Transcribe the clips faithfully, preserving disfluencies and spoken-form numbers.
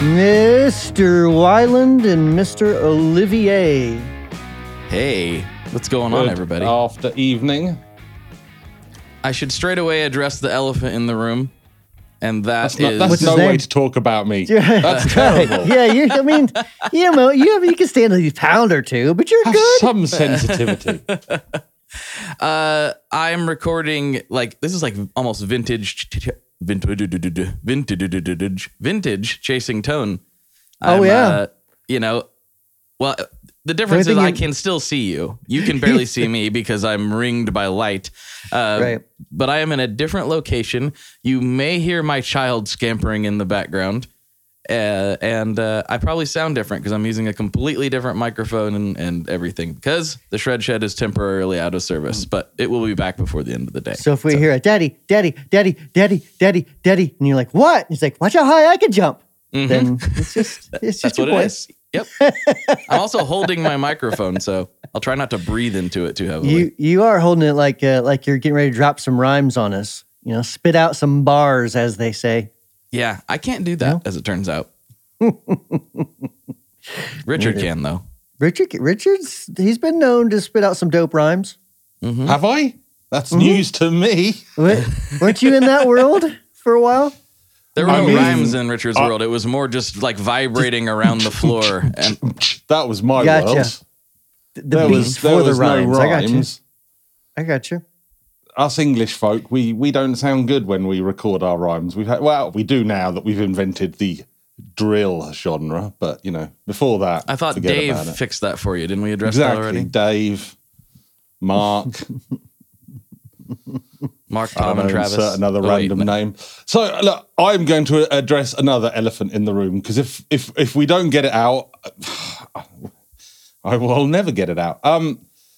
Mister Wyland and Mister Olivier. Hey, what's going on, Good everybody? After evening. I should straight away address the elephant in the room, and that That's, not, is- that's What's no his way name? to talk about me. Yeah. That's terrible. Yeah, you. I mean, you know, you have, you can stand a pound or two, but you're Have good. some sensitivity. Uh, I'm recording like this is like almost vintage, vintage, vintage, vintage chasing tone. Oh, I'm, yeah. uh, you know, well, the difference is thing I you- can still see you. You can barely see me because I'm ringed by light. Uh, Right. But I am in a different location. You may hear my child scampering in the background. Uh, and uh, I probably sound different because I'm using a completely different microphone and, and everything because the Shred Shed is temporarily out of service, but it will be back before the end of the day. So if we hear a daddy, daddy, daddy, daddy, daddy, daddy, and you're like, what? He's like, watch how high I can jump. Then it's just, it's just That's what your it boy. is. Yep. I'm also holding my microphone, so I'll try not to breathe into it too heavily. You you are holding it like uh, like you're getting ready to drop some rhymes on us. You know, spit out some bars, as they say. yeah, I can't do that, No? as it turns out. Richard can, though. Richard Richards, he's been known to spit out some dope rhymes. Have I? That's Mm-hmm. news to me. Wa- Weren't you in that world for a while? There were I no mean, rhymes in Richard's world. It was more just like vibrating around the floor. And That was my Gotcha. world. The There beats was, for there the was rhymes. no I got you. rhymes. I got you. Us English folk, we we don't sound good when we record our rhymes. We've had, well, we do now that we've invented the drill genre, but you know, before that, I thought forget Dave about it. fixed that for you. Didn't we address that Exactly, already? Dave, Mark. Mark, I Tom, don't and know, Travis. insert another Oh, wait, random no. name. So look, I'm going to address another elephant in the room because if if if we don't get it out, I will never get it out. Um,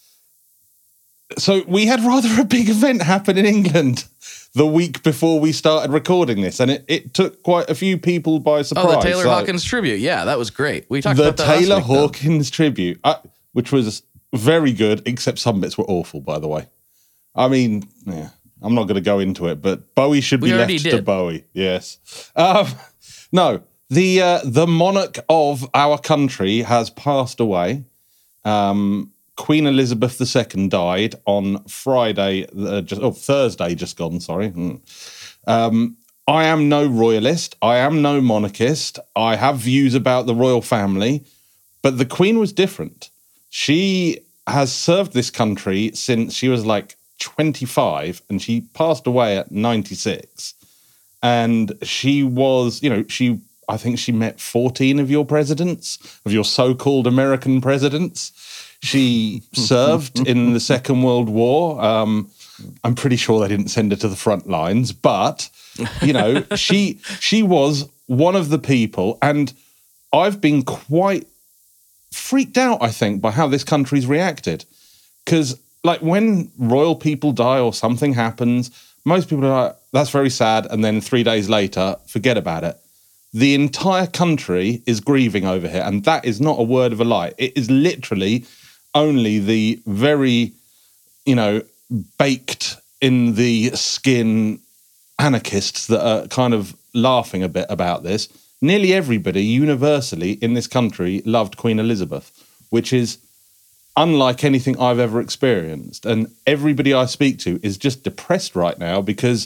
so we had rather a big event happen in England the week before we started recording this, and it, it took quite a few people by surprise. Oh, the Taylor So- Hawkins tribute. Yeah, that was great. We talked the about that last Taylor week, though. Hawkins tribute, uh, which was very good, except some bits were awful, by the way. I mean, yeah, I'm not going to go into it, but Bowie should be We left already to did. Bowie. Yes. Um, no, the uh, the monarch of our country has passed away. Um, Queen Elizabeth the Second died on Friday, uh, just oh Thursday, just gone. Sorry. Mm. Um, I am no royalist. I am no monarchist. I have views about the royal family, but the Queen was different. She has served this country since she was like twenty-five, and she passed away at ninety-six. And she was, you know, she, I think she met fourteen of your presidents, of your so-called American presidents. She served in the Second World War. Um, I'm pretty sure they didn't send her to the front lines, but, you know, she she was one of the people, and I've been quite freaked out, I think, by how this country's reacted. Because, like, when royal people die or something happens, most people are like, that's very sad, and then three days later, forget about it. The entire country is grieving over here, and that is not a word of a lie. It is literally only the very, you know, baked in the skin anarchists that are kind of laughing a bit about this. Nearly everybody universally in this country loved Queen Elizabeth, which is unlike anything I've ever experienced. And everybody I speak to is just depressed right now because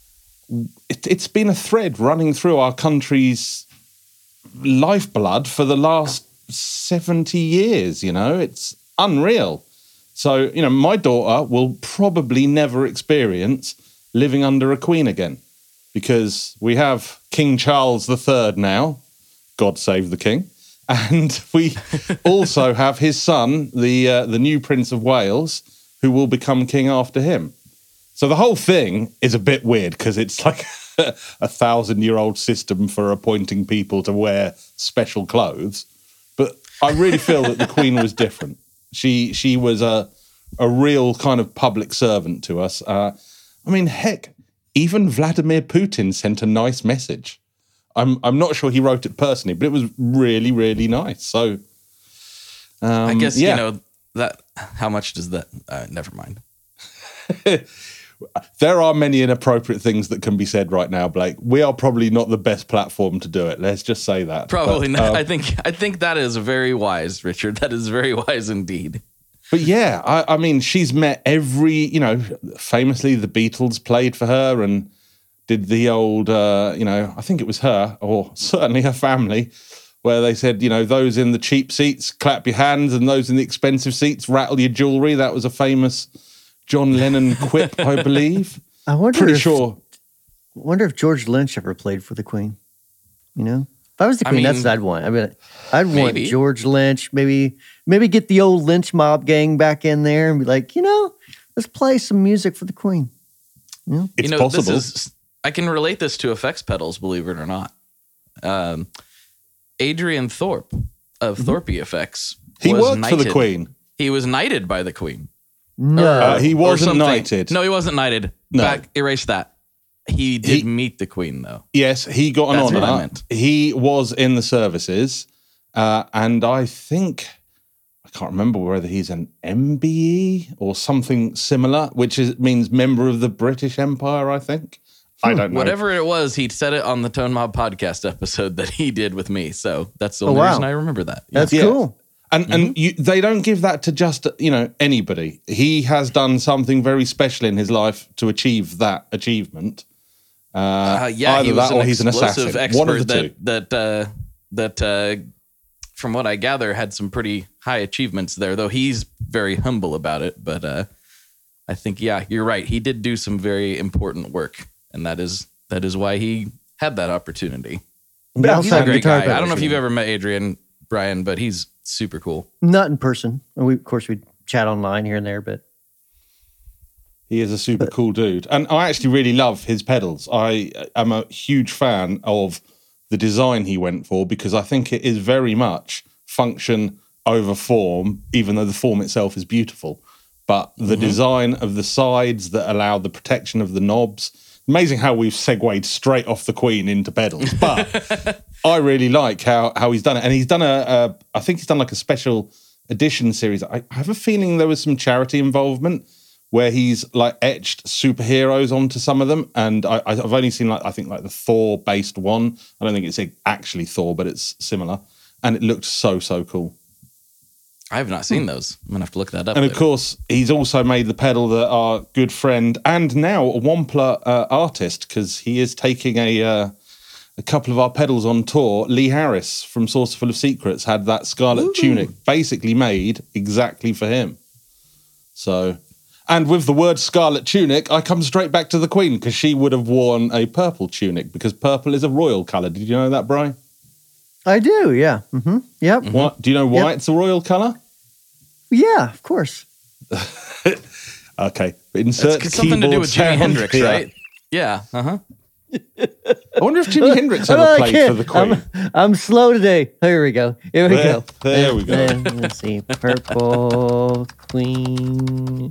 it, it's been a thread running through our country's lifeblood for the last seventy years, you know? It's unreal. So, you know, my daughter will probably never experience living under a queen again because we have King Charles the Third now, God save the king, and we also have his son, the uh, the new Prince of Wales, who will become king after him. So the whole thing is a bit weird because it's like a thousand-year-old system for appointing people to wear special clothes. But I really feel that the Queen was different. She she was a a real kind of public servant to us. Uh, I mean, heck, even Vladimir Putin sent a nice message. I'm I'm not sure he wrote it personally, but it was really, really nice. So um, I guess, yeah. you know, that. How much does that? Uh, never mind. there are many inappropriate things that can be said right now, Blake. We are probably not the best platform to do it. Let's just say that. Probably but, not. um, I think I think that is very wise, Richard. That is very wise indeed. But yeah, I, I mean, she's met every, you know, famously the Beatles played for her and did the old, uh, you know, I think it was her or certainly her family, where they said, you know, those in the cheap seats, clap your hands, and those in the expensive seats, rattle your jewelry. That was a famous John Lennon quip, I believe. I wonder Pretty if, sure. wonder if George Lynch ever played for the Queen. You know? If I was the I Queen, mean, that's what I'd want. I mean, I'd want maybe. George Lynch, maybe maybe get the old Lynch mob gang back in there and be like, you know, let's play some music for the Queen. You know? It's you know, possible. This is, I can relate this to effects pedals, believe it or not. Um, Adrian Thorpe of Mm-hmm. Thorpe Effects. He was worked for the knighted. Queen. He was knighted by the Queen. No. Uh, he Or wasn't something. knighted. No, he wasn't knighted. No. Back, erase that. He did He- meet the Queen, though. Yes, he got an That's what I honour. meant. He was in the services, uh, and I think I can't remember whether he's an M B E or something similar, which is means member of the British Empire. I think I don't know. Whatever it was, he said it on the Tone Mob podcast episode that he did with me. So that's the Oh, only wow. reason I remember that. Yeah. That's Yeah. cool. And and you, they don't give that to just you know anybody. He has done something very special in his life to achieve that achievement. Uh, Uh, yeah, either he was that an or he's an explosive assassin. expert One of the two. that that uh, that uh, from what I gather had some pretty high achievements there. Though he's very humble about it. But uh, I think yeah, you're right. He did do some very important work, and that is that is why he had that opportunity. But Yeah, He's outside a of great guitar guy. I don't know pedals, if you've ever met Adrian, Brian, but he's super cool. Not in person. And we, of course, we chat online here and there, but He is a super cool dude. And I actually really love his pedals. I am a huge fan of the design he went for because I think it is very much function over form, even though the form itself is beautiful. But the design of the sides that allow the protection of the knobs. Amazing how we've segued straight off the Queen into pedals. But I really like how, how he's done it. And he's done a, a, I think he's done like a special edition series. I, I have a feeling there was some charity involvement where he's like etched superheroes onto some of them. And I, I've only seen like, I think like the Thor based one. I don't think it's actually Thor, but it's similar. And it looked so, so cool. I have not seen those. I'm gonna have to look that up. And of later. course, he's also made the pedal that our good friend and now a Wampler uh, artist, because he is taking a uh, a couple of our pedals on tour. Lee Harris from Saucerful of Secrets had that Scarlet Ooh. Tunic basically made exactly for him. So, and with the word Scarlet Tunic, I come straight back to the Queen because she would have worn a purple tunic because purple is a royal colour. Did you know that, Brian? I do, yeah. Mm-hmm. Yep. What? Do you know why Yep. it's a royal colour? Yeah, of course. Okay, insert it's something to do keyboard with Jimi sound Hendrix, here. right? Yeah. Uh huh. I wonder if Jimi Hendrix ever I played can't- for the Queen. I'm, I'm slow today. Here we go. Here we There- go. there we go. Uh, let's see. Purple Queen.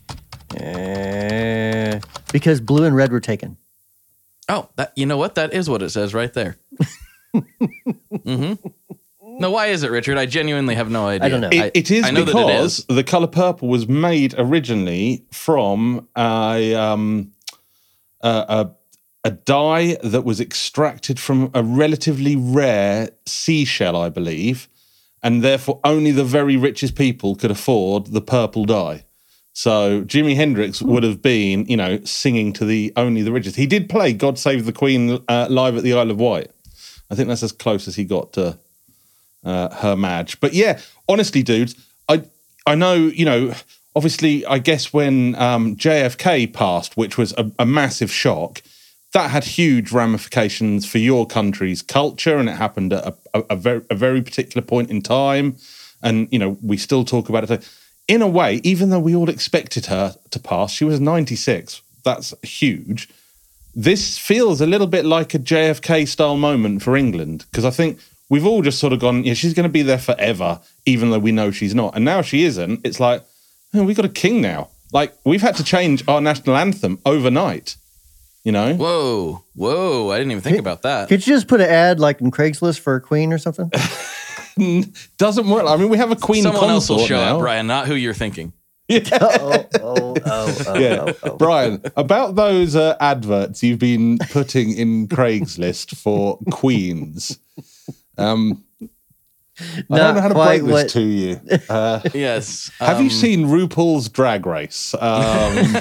Uh, because blue and red were taken. Oh, that you know what? That is what it says right there. mm-hmm. No, why is it, Richard? I genuinely have no idea. I don't know. It, it is I know that because it is. the color purple was made originally from a, um, a, a a dye that was extracted from a relatively rare seashell, I believe, and therefore only the very richest people could afford the purple dye. So Jimi Hendrix would have been, you know, singing to the only the richest. He did play "God Save the Queen" uh, live at the Isle of Wight. I think that's as close as he got to uh, Her Madge. But yeah, honestly, dudes, I I know, you know, obviously, I guess when um, J F K passed, which was a, a massive shock, that had huge ramifications for your country's culture, and it happened at a, a, a, very, a very particular point in time. And, you know, we still talk about it. In a way, even though we all expected her to pass, she was ninety-six. That's huge. This feels a little bit like a J F K-style moment for England, because I think we've all just sort of gone, yeah, she's going to be there forever, even though we know she's not. And now she isn't. It's like, oh, we've got a king now. Like, we've had to change our national anthem overnight, you know? Whoa, whoa! I didn't even think about that. Could you just put an ad like in Craigslist for a queen or something? Doesn't work. I mean, we have a queen Someone else will consort show now. up, Brian, not who you're thinking. Yeah. Oh, oh, oh, oh, Yeah. oh, oh. Brian, about those uh, adverts you've been putting in Craigslist for Queens. Um, I Not don't know how to break quite this what- to you. Uh, Yes. have you um, seen RuPaul's Drag Race? Um,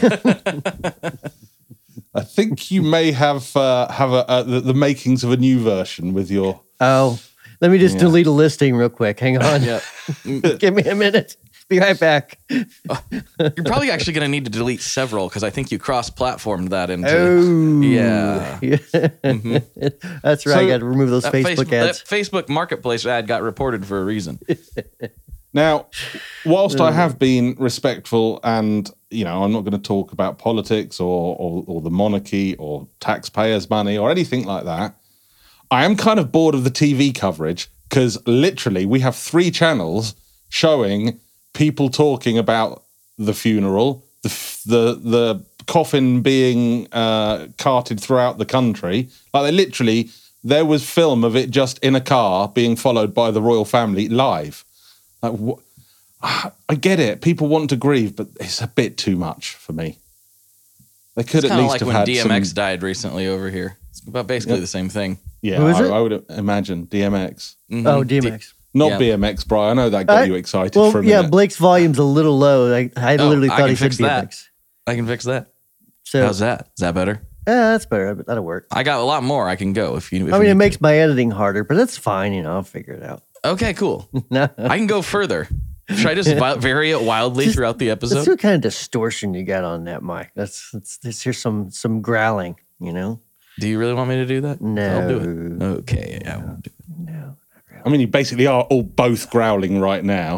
I think you may have uh, have a, uh, the, the makings of a new version with your. Oh, let me just Yeah. delete a listing real quick. Hang on. Yeah. Give me a minute. Be right back. You're probably actually going to need to delete several because I think you cross-platformed that into. Oh, Yeah. That's right. So- I got to remove those That Facebook Facebook, ads. that Facebook Marketplace ad got reported for a reason. Now, whilst I have been respectful and, you know, I'm not going to talk about politics or, or, or the monarchy or taxpayers' money or anything like that, I am kind of bored of the T V coverage because literally we have three channels showing people talking about the funeral, the f- the, the coffin being uh, carted throughout the country. Like they literally, there was film of it just in a car being followed by the royal family live. Like, wh- I get it. People want to grieve, but it's a bit too much for me. They could It's at kind of least like have when had D M X some. died recently over here. It's about basically Yep. the same thing. Yeah, Who is I, it? I would imagine D M X, Mhm. Oh, D M X. not Yeah. B M X, Brian. I know that got I- you excited Well, for a yeah, minute. Blake's volume's a little low. I, I Oh, literally I thought can he said fix that. B M X. I can fix that. So, How's that? Is that better? yeah, that's better. That'll work. I got a lot more I can go if you. If I you mean, it need makes my editing harder, but that's fine. You know, I'll figure it out. to. Okay, cool. No. I can go further. Should I just vi- vary it wildly Just- throughout the Let's episode? see what kind of distortion you got on that mic. That's let's, let's hear some some growling. You know, Do you really want me to do that? I'll do it. No. Okay, I won't do it. no. I mean, you basically are all both growling right now,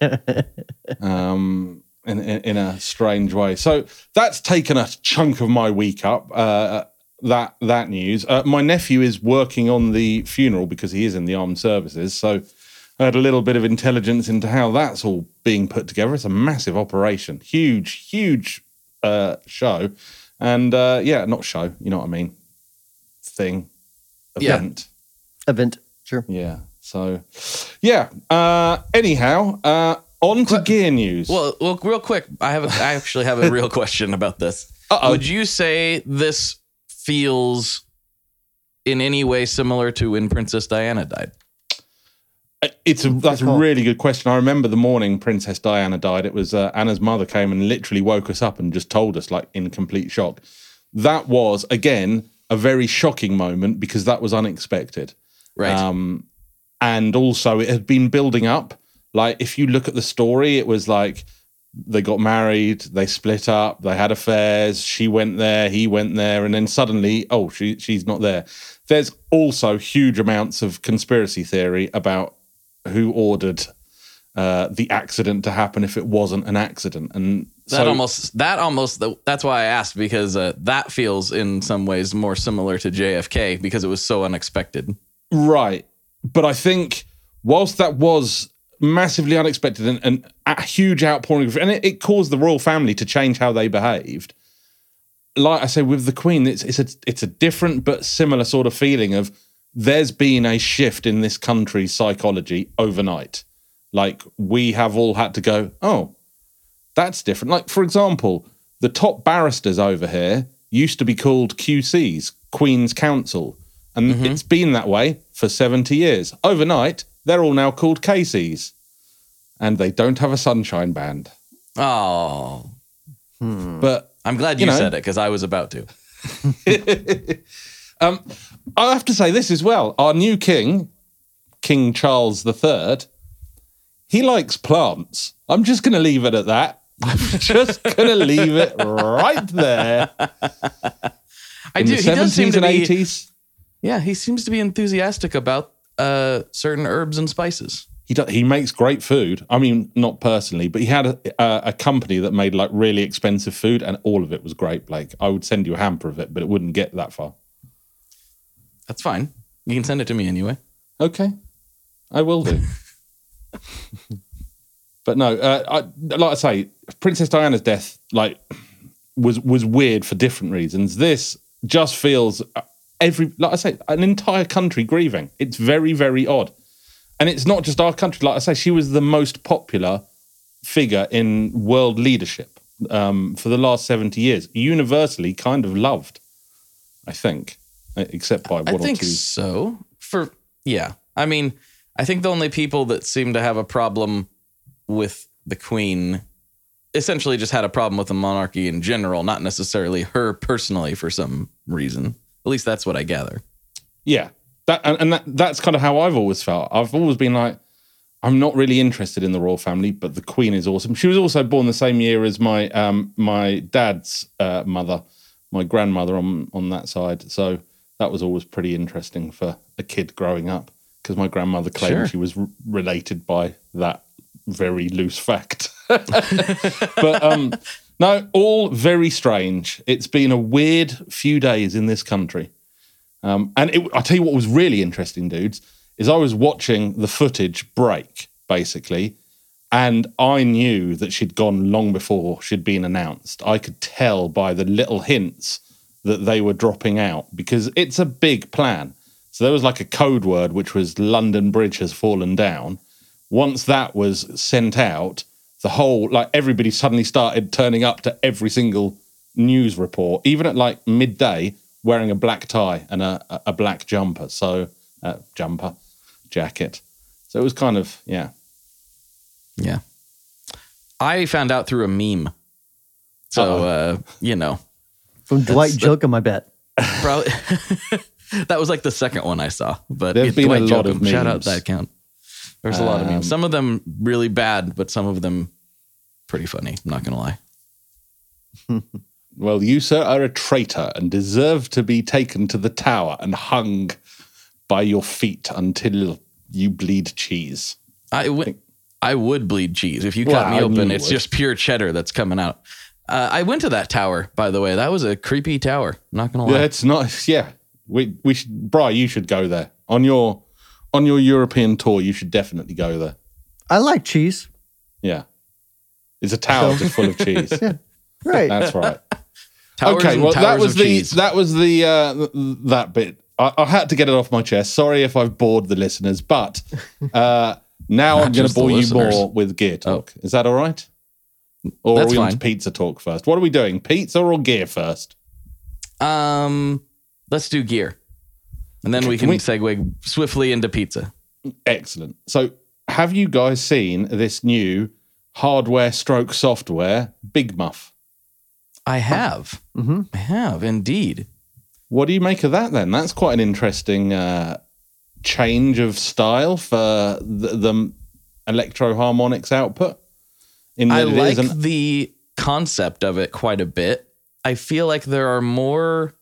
um, in, in in a strange way. So that's taken a chunk of my week up. Uh, that that news. Uh, my nephew is working on the funeral because he is in the armed services. So I had a little bit of intelligence into how that's all being put together. It's a massive operation, huge, huge uh, show, and uh, yeah, not show. You know what I mean? Thing, Yeah. event. Event. Sure. Yeah. So, yeah. Uh, anyhow, uh, on to gear news. Well, well, real quick, I have. A, I actually have a real question about this. Uh-oh. Would you say this feels in any way similar to when Princess Diana died? it's a, that's a call. really good question. I remember the morning Princess Diana died. It was uh, Anna's mother came and literally woke us up and just told us, like, in complete shock. That was again a very shocking moment because that was unexpected. Right. Um, and also, it had been building up. Like, if you look at the story, it was like they got married, they split up, they had affairs. She went there, he went there, and then suddenly, oh, she she's not there. There's also huge amounts of conspiracy theory about who ordered uh, the accident to happen if it wasn't an accident, and that so, almost. That almost. That's why I asked because uh, that feels in some ways more similar to J F K because it was so unexpected. right. But I think whilst that was massively unexpected and, and a huge outpouring of, and it, it caused the royal family to change how they behaved. Like I say, with the Queen, it's it's a it's a different but similar sort of feeling of there's been a shift in this country's psychology overnight. Like, we have all had to go, oh, that's different. Like, for example, the top barristers over here used to be called Q Cs, Queen's Counsel, and Mm-hmm. it's been that way for seventy years. Overnight, they're all now called K Cs, and they don't have a sunshine band. Oh, But I'm glad you, You know. said it because I was about to. um, I have to say this as well. Our new king, King Charles the Third, he likes plants. I'm just going to leave it at that. I'm just going to leave it right there. I In do. the He does seem seventies to and be. eighties, Yeah, he seems to be enthusiastic about uh, certain herbs and spices. he do, he makes great food. I mean, not personally, but he had a, a, a company that made like really expensive food, and all of it was great. Blake, I would send you a hamper of it, but it wouldn't get that far. That's fine. You can send it to me anyway. Okay, I will do. But no, uh, I, like I say, Princess Diana's death like was was weird for different reasons. This just feels uh, every like I say, an entire country grieving. It's very very odd, and it's not just our country. Like I say, she was the most popular figure in world leadership um, for the last seventy years. Universally kind of loved, I think, except by one I or think two. so. For yeah, I mean, I think the only people that seem to have a problem with the Queen essentially just had a problem with the monarchy in general, not necessarily her personally for some reason. At least that's what I gather. Yeah, that and, and that, that's kind of how I've always felt. I've always been like, I'm not really interested in the royal family, but the Queen is awesome. She was also born the same year as my um, my dad's uh, mother, my grandmother on on that side. So that was always pretty interesting for a kid growing up, because my grandmother claimed Sure. she was r- related by that very loose fact. But um, no, all very strange. It's been a weird few days in this country. Um, and it, I'll tell you what was really interesting, dudes, is I was watching the footage break, basically, and I knew that she'd gone long before she'd been announced. I could tell by the little hints that they were dropping out, because it's a big plan. So there was like a code word, which was London Bridge has fallen down. Once that was sent out, the whole, like everybody suddenly started turning up to every single news report, even at like midday, wearing a black tie and a, a black jumper. So, uh, jumper, jacket. So it was kind of, yeah. Yeah. I found out through a meme. So, uh, you know. From Dwight That's- Jokum, I bet. Probably that was like the second one I saw. But There's it's been a Dwight lot Jokum. of Shout out memes. that account. There's a lot of memes. Some of them really bad, but some of them pretty funny. I'm not gonna lie. Well, you, sir, are a traitor and deserve to be taken to the tower and hung by your feet until you bleed cheese. I would I would bleed cheese if you Well, cut me I knew open. you It's would. just pure cheddar that's coming out. Uh, I went to that tower, by the way. That was a creepy tower. I'm not gonna lie. Yeah, it's nice. Yeah, we we should. Bri, you should go there on your on your European tour. You should definitely go there. I like cheese. Yeah, it's a tower just full of cheese. Right. That's right. Towers okay, and well that towers was of the cheese. that was the uh, th- that bit. I, I had to get it off my chest. Sorry if I've bored the listeners, but uh, now Not I'm going to just the bore you listeners. more with gear talk. Is that all right? Or That's are we on fine. to pizza talk first? What are we doing? Pizza or gear first? Um, let's do gear, and then we can we- segue swiftly into pizza. Excellent. So, have you guys seen this new hardware stroke software, Big Muff? I have, Mm-hmm. I have indeed. What do you make of that then? That's quite an interesting uh, change of style for the, the Electro Harmonix output. In I that it like is an- the concept of it quite a bit. I feel like there are more.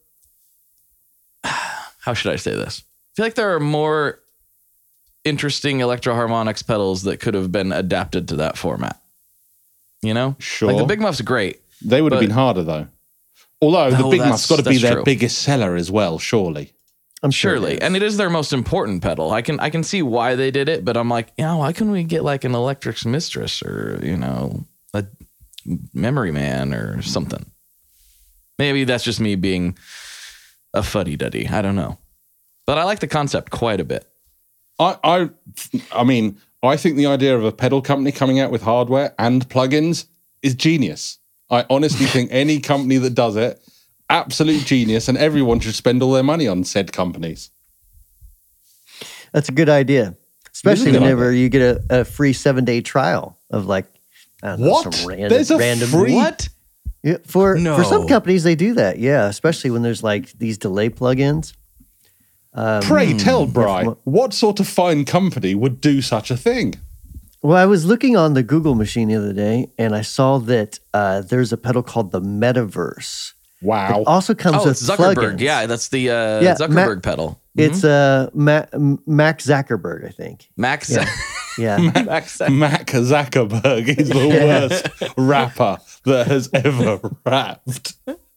How should I say this? I feel like there are more interesting Electro Harmonix pedals that could have been adapted to that format. You know, Sure. Like the Big Muff's great. They would have but- been harder though. Although the No, Big that's- Muff's got to be that's their true. biggest seller as well, surely. I'm sure. Surely, it is. and it is their most important pedal. I can I can see why they did it, but I'm like, you know, why couldn't we get like an Electric's Mistress or you know a Memory Man or something? Maybe that's just me being a fuddy duddy. I don't know, but I like the concept quite a bit. I, I, I mean, I think the idea of a pedal company coming out with hardware and plugins is genius. I honestly think any company that does it, absolute genius, and everyone should spend all their money on said companies. That's a good idea, especially It is a good whenever you get a, a free seven day trial of like I don't know, What? some random, There's a random free- What? Yeah, for for some No. companies they do that. Yeah, especially when there's like these delay plugins. Um, Pray tell, Bri, from- what sort of fine company would do such a thing? Well, I was looking on the Google machine the other day, and I saw that uh, there's a pedal called the Metaverse. Wow. It also comes Oh, with it's Zuckerberg. plugins. Yeah, that's the uh, Yeah, Zuckerberg Ma- pedal. It's uh, Ma- Max Zuckerberg, I think. Max. Yeah. Yeah. Max. Mac Zuckerberg is the worst rapper that has ever rapped.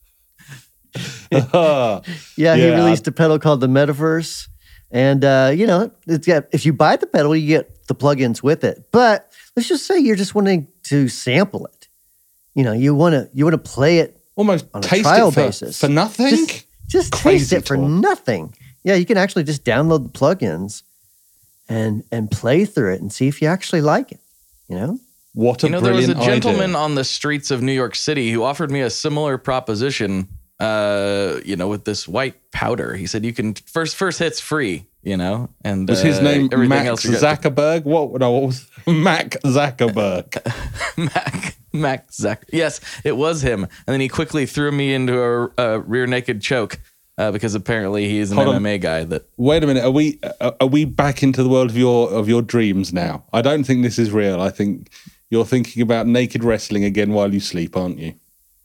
Uh, Yeah, he Yeah. released a pedal called the Metaverse, and uh, you know, it's got if you buy the pedal, you get the plugins with it. But let's just say you're just wanting to sample it. You know, you want to you want to play it almost on a taste trial it for, basis for nothing. Just, just taste Crazy it for talk. nothing. Yeah, you can actually just download the plugins and and play through it and see if you actually like it. You know, What a You know, there was brilliant a gentleman idea. on the streets of New York City who offered me a similar proposition. Uh, you know, with this white powder, he said you can first first hit's free. You know, and Was his uh, name everything Max else you got- Zuckerberg? What? No, what was Mac Zuckerberg? Mac Mac Zack. Yes, it was him. And then he quickly threw me into a, a rear naked choke uh, because apparently he's an Hold on. M M A guy. That Wait a minute. Are we are are we back into the world of your of your dreams now? I don't think this is real. I think you're thinking about naked wrestling again while you sleep, aren't you?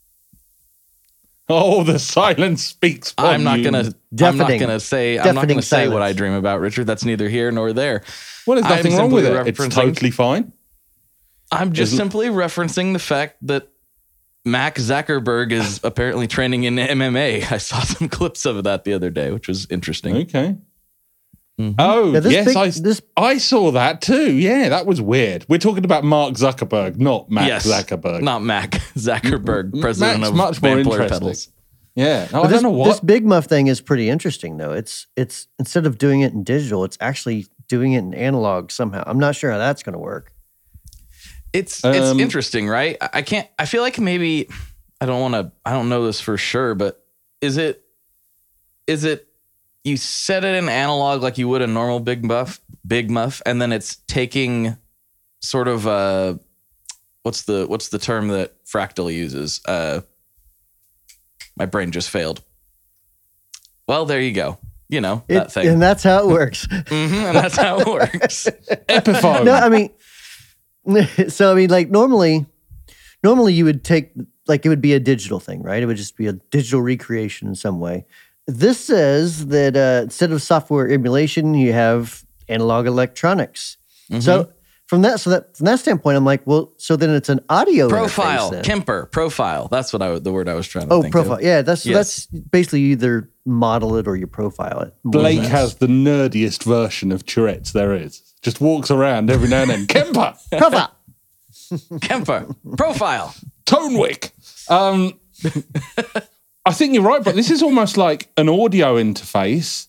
Oh, the silence speaks for I'm not you. gonna. I'm not Deafening. gonna say. I'm not Deafening gonna say what silence. I dream about, Richard. That's neither here nor there. Well, there's I'm nothing wrong with simply it. It's referencing- totally fine. I'm just Isn't- simply referencing the fact that Mac Zuckerberg is apparently training in M M A. I saw some clips of that the other day, which was interesting. Okay. Oh, Yeah, this yes, big- I, this- I saw that too. Yeah, that was weird. We're talking about Mark Zuckerberg, not Mac yes, Zuckerberg. not Mac Zuckerberg, president Mac's of much more Van Polar interesting. Pedals. Yeah, no, I But this, don't know this what. Big Muff thing is pretty interesting, though. It's it's instead of doing it in digital, it's actually doing it in analog somehow. I'm not sure how that's going to work. It's it's Um, interesting, right? I I can't. I feel like maybe I don't want to. I don't know this for sure, but is it is it you set it in analog like you would a normal Big Muff, Big Muff, and then it's taking sort of uh what's the what's the term that Fractal uses? Uh, my brain just failed. Well, there you go. You know that It- thing, and that's how it works. Mhm, and that's how it works. Epiphone. No, I mean, so I mean, like normally, normally you would take like it would be a digital thing, right? It would just be a digital recreation in some way. This says that uh, instead of software emulation, you have analog electronics. Mm-hmm. So from that, so that from that standpoint, I'm like, well, so then it's an audio Profile, interface then. Kemper, profile. That's what I the word I was trying to Oh, think profile. of. Yeah, that's so Yes. that's basically you either model it or you profile it. more or Blake less. has the nerdiest version of Tourette's there is. Just walks around every now and then. Kemper, profile. Kemper, profile. Tonewick. Um, I think you're right, but this is almost like an audio interface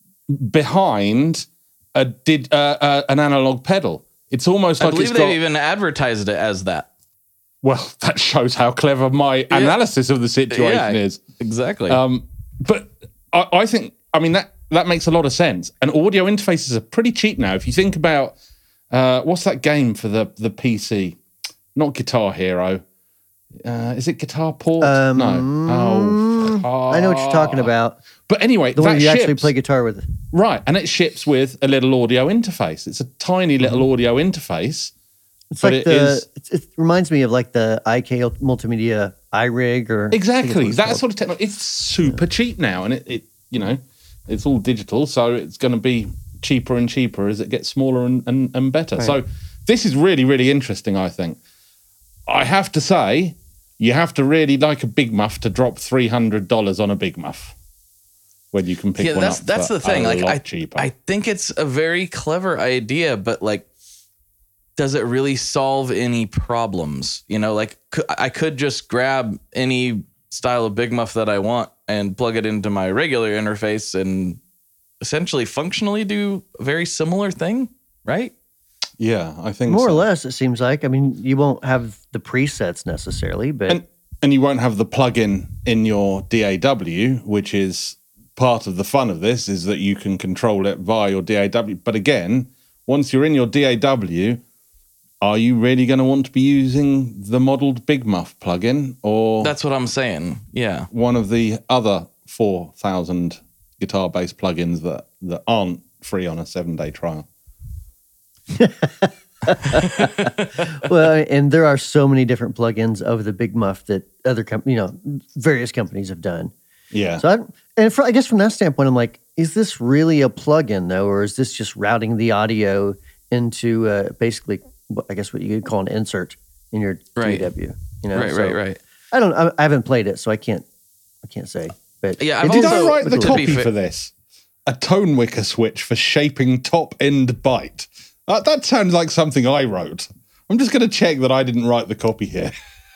behind a did uh, uh, an analog pedal. It's almost I like believe it's they've got. even advertised it as that. Well, that shows how clever my analysis of the situation Yeah, is. exactly. Um, but I, I think, I mean, that, that makes a lot of sense. And audio interfaces are pretty cheap now. If you think about, uh, what's that game for the, the P C? Not Guitar Hero. Uh, is it Guitar Port? Um, no. Oh, I know what you're talking about. But anyway, The that one you ships, actually play guitar with. right, and it ships with a little audio interface. It's a tiny little audio interface. It's But like it the. is- It's, it reminds me of like the I K multimedia iRig or I think it's Exactly. what it's That called. sort of technology. It's super cheap now, and it, it you know, it's all digital, so it's going to be cheaper and cheaper as it gets smaller and, and, and better. So this is really, really interesting, I think. I have to say, you have to really like a Big Muff to drop three hundred dollars on a Big Muff when you can pick yeah, one that's up that's for the thing. a Like lot I, cheaper. I think it's a very clever idea, but like, does it really solve any problems? You know, like cou- I could just grab any style of Big Muff that I want and plug it into my regular interface and essentially functionally do a very similar thing, right? yeah, I think More so. or less, it seems like. I mean, you won't have the presets necessarily, but And and you won't have the plugin in your D A W, which is part of the fun of this, is that you can control it via your D A W. But again, once you're in your D A W, are you really going to want to be using the modeled Big Muff plugin or That's what I'm saying. Yeah. one of the other four thousand guitar-based plugins that, that aren't free on a seven-day trial? well, and there are so many different plugins of the Big Muff that other com- you know, various companies have done. Yeah. So, I, and for, I guess from that standpoint, I'm like, is this really a plugin though, or is this just routing the audio into uh, basically, what, I guess what you could call an insert in your Right. D A W? You know, Right, So, right, right. I don't. I, I haven't played it, so I can't. I can't say. But Yeah, it I've did Did I also- write the to be copy fair- for this? A tone wicker switch for shaping top end bite. Uh, that sounds like something I wrote. I'm just going to check that I didn't write the copy here.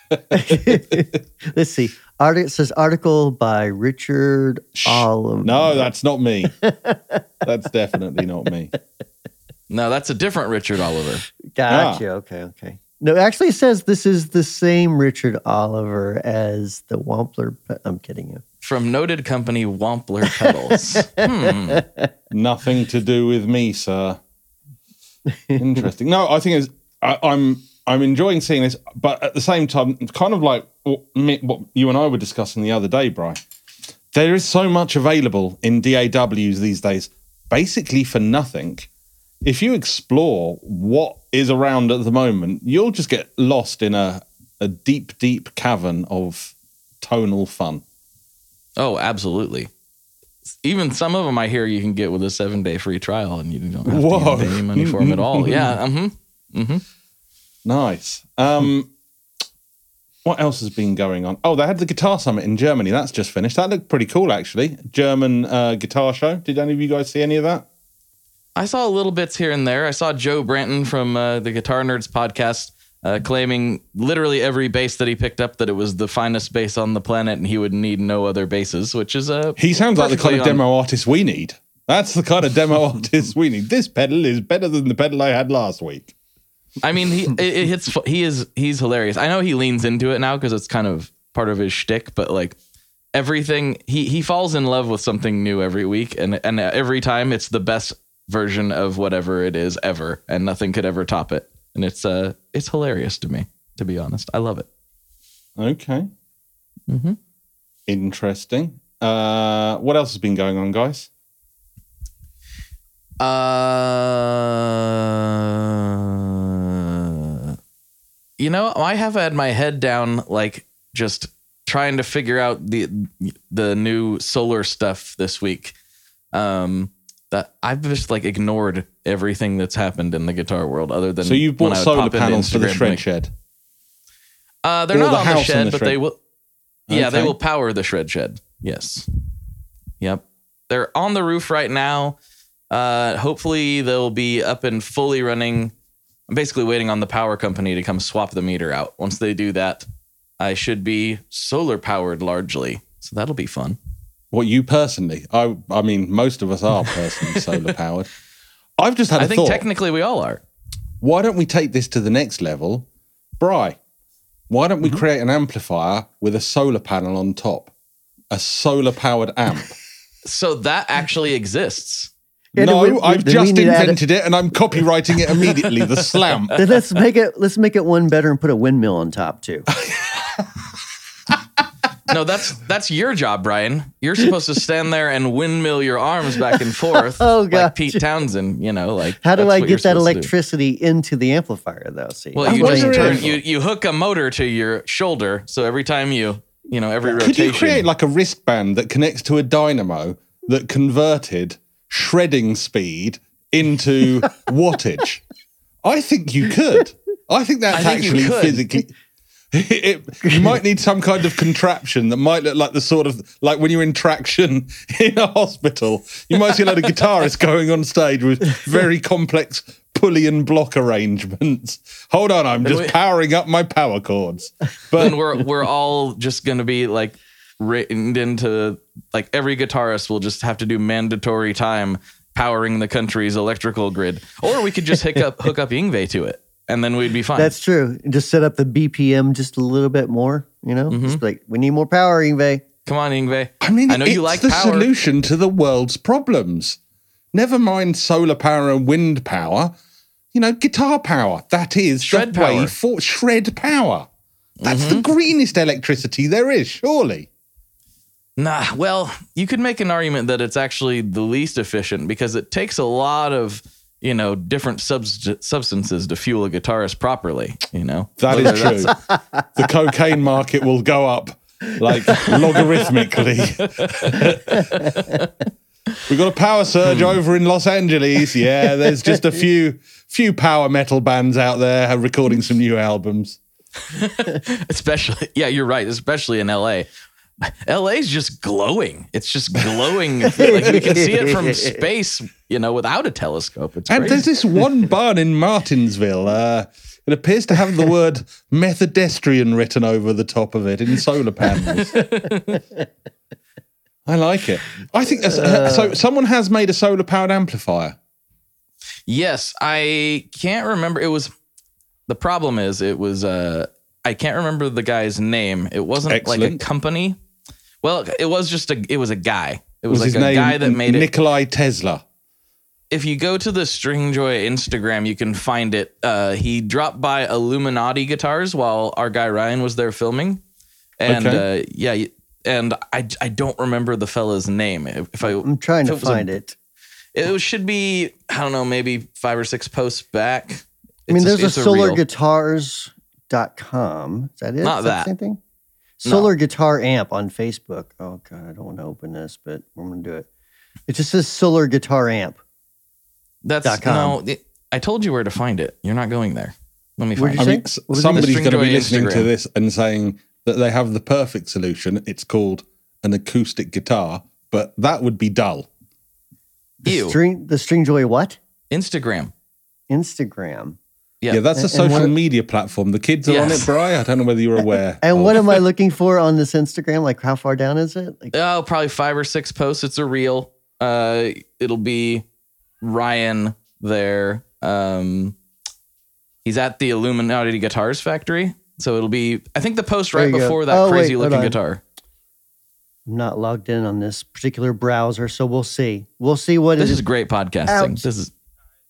Let's see. Art, it says article by Richard Oliver. No, that's not me. That's definitely not me. No, that's a different Richard Oliver. Gotcha. Ah. Okay. Okay. No, actually it says this is the same Richard Oliver as the Wampler. Pe- I'm kidding you. From noted company Wampler Pedals. hmm. Nothing to do with me, sir. Interesting. No, I think it's, I, I'm I'm enjoying seeing this, but at the same time, kind of like what, me, what you and I were discussing the other day, Brian. There is so much available in D A Ws these days, basically for nothing. If you explore what is around at the moment, you'll just get lost in a, a deep, deep cavern of tonal fun. Oh, absolutely. Even some of them I hear you can get with a seven day free trial and you don't have Whoa. to pay any money for them at all. Yeah. Mm-hmm. Mm-hmm. Nice. Um, what else has been going on? Oh, they had the Guitar Summit in Germany. That's just finished. That looked pretty cool, actually. German uh, guitar show. Did any of you guys see any of that? I saw little bits here and there. I saw Joe Branton from uh, the Guitar Nerds podcast uh, claiming literally every bass that he picked up that it was the finest bass on the planet and he would need no other basses, which is a. Uh, he sounds like the kind of on- demo artist we need. That's the kind of demo artist we need. This pedal is better than the pedal I had last week. I mean, he it, it hits. He is he's hilarious. I know he leans into it now because it's kind of part of his shtick, but like everything, he he falls in love with something new every week, and and every time it's the best version of whatever it is ever, and nothing could ever top it. And it's uh it's hilarious to me, to be honest. I love it. Okay. Mm-hmm. Interesting. Uh, what else has been going on, guys? Uh, you know, I have had my head down, like just trying to figure out the the new solar stuff this week. Um, that I've just like ignored everything that's happened in the guitar world, other than So you when bought I would solar pop into panels for the Instagram shred and- shed. Uh, they're Or not the on the house shed, in the but shred. they will. Yeah, they Okay. will power the shred shed. Yes. Yep. They're on the roof right now. Uh, hopefully they'll be up and fully running. I'm basically waiting on the power company to come swap the meter out. Once they do that, I should be solar powered largely. So that'll be fun. What, you personally? I I mean, most of us are personally solar powered. I've just had a I think thought. technically we all are. Why don't we take this to the next level? Bri, why don't Mm-hmm. we create an amplifier with a solar panel on top? A solar powered amp. So that actually exists. And no, we- we- I've then we just need to add a- invented it and I'm copywriting it immediately. The slam. Then let's make it. Let's make it one better and put a windmill on top too. No, that's that's your job, Brian. You're supposed to stand there and windmill your arms back and forth, Oh, like gotcha. Pete Townsend. You know, like How do that's I what you're get that supposed to do. electricity into the amplifier though? See, Well, that's you what I just need to turn do. you you hook a motor to your shoulder, so every time you you know every Could rotation. you create like a wristband that connects to a dynamo that converted shredding speed into wattage? I think you could. I think that's I think you actually could. physically. It, you might need some kind of contraption that might look like the sort of like when you're in traction in a hospital. You might see a lot of guitarists going on stage with very complex pulley and block arrangements. Hold on, I'm just we- powering up my power chords. then But we're we're all just gonna be like written into like every guitarist will just have to do mandatory time powering the country's electrical grid, or we could just hook up hook up Yngwie to it, and then we'd be fine. That's true. Just set up the B P M just a little bit more. You know, Mm-hmm. just like we need more power, Yngwie. Come on, Yngwie. I mean, I know it's you like the power. solution to the world's problems. Never mind solar power and wind power. You know, guitar power. That is Shred the way power. for shred power. That's Mm-hmm. the greenest electricity there is, surely. Nah, well, you could make an argument that it's actually the least efficient because it takes a lot of, you know, different subst- substances to fuel a guitarist properly, you know? That Whether is true. The cocaine market will go up like logarithmically. We've got a power surge over in Los Angeles. Yeah, there's just a few few power metal bands out there recording some new albums. Especially, yeah, you're right, especially in L A. L A's just glowing. It's just glowing. Like we can see it from space, you know, without a telescope. It's And crazy. there's this one barn in Martinsville. Uh, it appears to have the word methodestrian written over the top of it in solar panels. I like it. I think that's, uh, so. Someone has made a solar powered amplifier. Yes, I can't remember. It was The problem is it was, uh, I can't remember the guy's name. It wasn't Excellent. like a company. Well, it was just a, it was a guy. It was, Was like his a name guy that made it. Nikolai Tesla? If you go to the Stringjoy Instagram, you can find it. Uh, he dropped by Illuminati Guitars while our guy Ryan was there filming. And Okay. uh, yeah, and I, I don't remember the fella's name. If I, I'm trying to if it was a- find it. It should be, I don't know, maybe five or six posts back. I mean, It's there's a it's solar reel. guitars dot com. Is that it? Not Is that. the same thing? No. Solar Guitar Amp on Facebook. Oh, God, I don't want to open this, but I'm going to do it. It just says Solar Guitar Amp. That's dot com. no. It, I told you where to find it. You're not going there. Let me Where'd find you it. I say? mean, s- What was it? somebody's The going to be Stringjoy listening to Instagram. this and saying that they have the perfect solution. It's called an acoustic guitar, but that would be dull. The Ew. string, the Stringjoy what? Instagram. Instagram. Yeah. Yeah, that's a And- and social what- media platform. The kids are on Yes. it, Bri. I don't know whether you're aware. And of- what am I looking for on this Instagram? Like, how far down is it? Like, Oh, probably five or six posts. It's a reel. Uh, it'll be Ryan there. Um, he's at the Illuminati Guitars Factory. So it'll be, I think the post There right you go. before that Oh, wait, crazy hold looking on. guitar. I'm not logged in on this particular browser, so we'll see. We'll see what This it is is. great podcasting. Ouch. This is,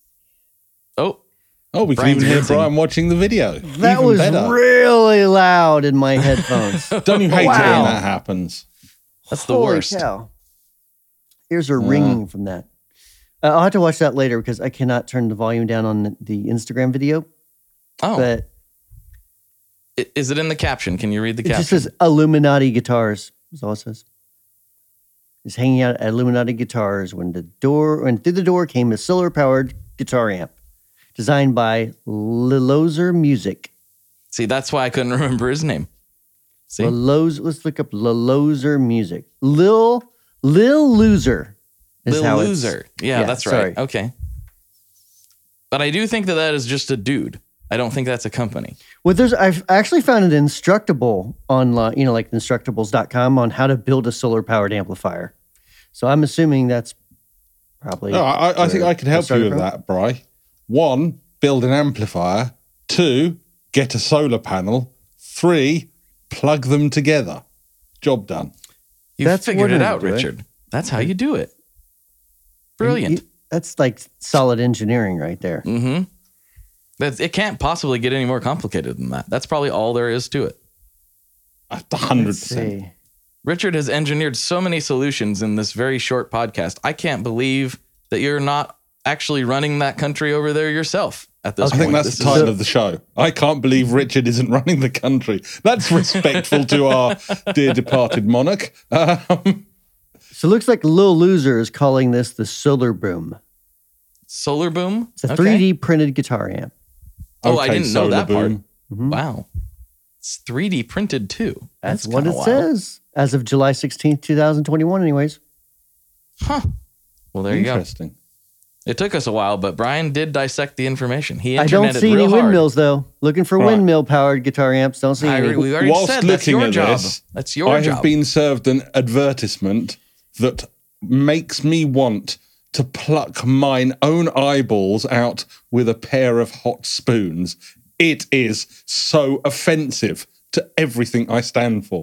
oh, oh, we can Brian's even hear rinsing. Brian watching the video. That Even was better. really loud in my headphones. Don't you hate it Wow. when that happens? that's the Holy worst. cow. Ears are ringing from that. Uh, I'll have to watch that later because I cannot turn the volume down on the, the Instagram video. Oh, But I- is it in the caption? Can you read the it caption? just says Illuminati Guitars. That's all it says. Is hanging out at Illuminati Guitars when the door when through the door came a solar powered guitar amp designed by Lilozer Music. See, that's why I couldn't remember his name. See, Lilozer, let's look up Lilozer Music. Lil Lil Loser is Lil how it's- Loser. Yeah, yeah, that's right. sorry. Okay. But I do think that that is just a dude. I don't think that's a company. Well, there's I've actually found an Instructable online, you know, like instructables dot com on how to build a solar powered amplifier. So I'm assuming that's probably. No, I, I where think I could it help you started with from. that, Bri. One, build an amplifier. Two, get a solar panel. Three, plug them together. Job done. You That's figured one it way to out, do it. Richard. That's how you do it. And Brilliant. you- that's like solid engineering right there. Mm-hmm. That's, it can't possibly get any more complicated than that. That's probably all there is to it. A hundred Let's percent. see. Richard has engineered so many solutions in this very short podcast. I can't believe that you're not actually running that country over there yourself at this I point. think that's This the is- title of the show. I can't believe Richard isn't running the country. That's respectful to our dear departed monarch. Um, So it looks like Lil Loser is calling this the Solar Boom. Solar Boom? It's a Okay. three D printed guitar amp. Oh, I okay, didn't know Solar that part. Boom. Mhm. Wow. It's three D printed too. That's, That's what it kinda wild. says as of July sixteenth, twenty twenty-one, anyways. Huh. Well, there you go. Interesting. It took us a while, but Brian did dissect the information. He I don't interneted see any real hard. windmills, though. Looking for Right. windmill powered guitar amps. Don't see I, any. we already Whilst said that's looking your at job. this, That's your I job. have been served an advertisement that makes me want to pluck mine own eyeballs out with a pair of hot spoons. It is so offensive to everything I stand for.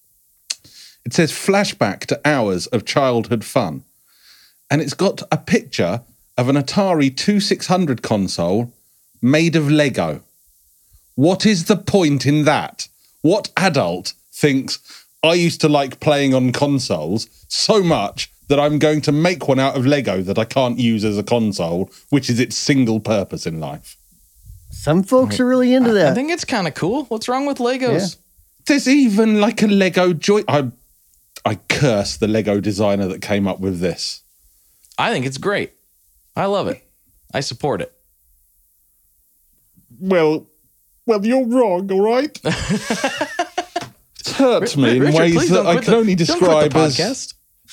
It says flashback to hours of childhood fun. And it's got a picture of an Atari twenty-six hundred console made of Lego. What is the point in that? What adult thinks I used to like playing on consoles so much that I'm going to make one out of Lego that I can't use as a console, which is its single purpose in life? Some folks are really into I that. think it's kind of cool. What's wrong with Legos? There's even like a Lego joy. I, I curse the Lego designer that came up with this. I think it's great. I love it. I support it. Well, well, you're wrong, all right? It hurts me in Richard, ways please that don't I quit can the- only don't quit the describe as podcast.